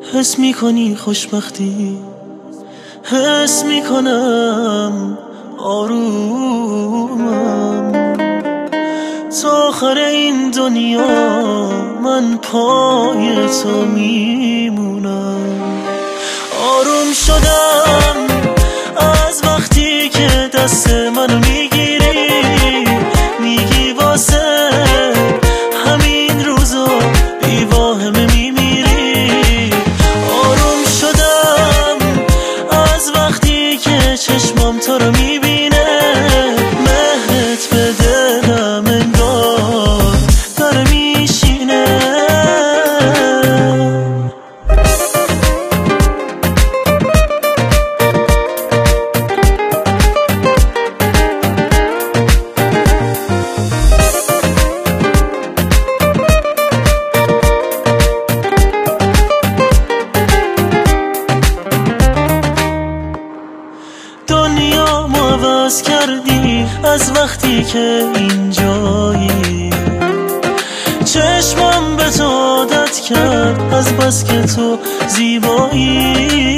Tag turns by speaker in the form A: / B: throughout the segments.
A: حس میکنی خوشبختی، حس میکنم آرومم. تا آخر این دنیا من پای تو میمونم. آروم شدم از وقتی که دست منو میگیری، میگی واسه همین روزا بی واهمه میمیری. آروم شدم از وقتی که چشمام تو رو میبینه، مهرت به دلم انگار داره میشینه. دنیا ما عوض کردی از وقتی که اینجایی. چشمم به تو عادت کرد از بس که تو زیبایی.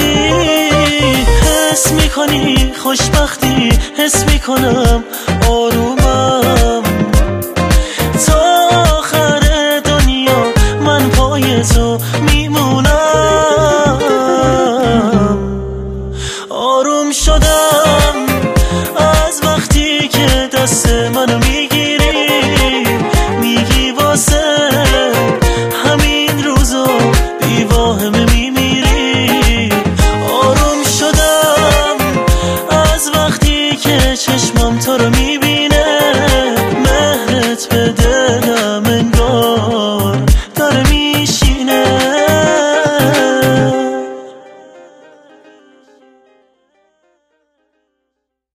A: حس میکنی خوشبختی، حس میکنم آرومم. تا آخر دنیا من پای تو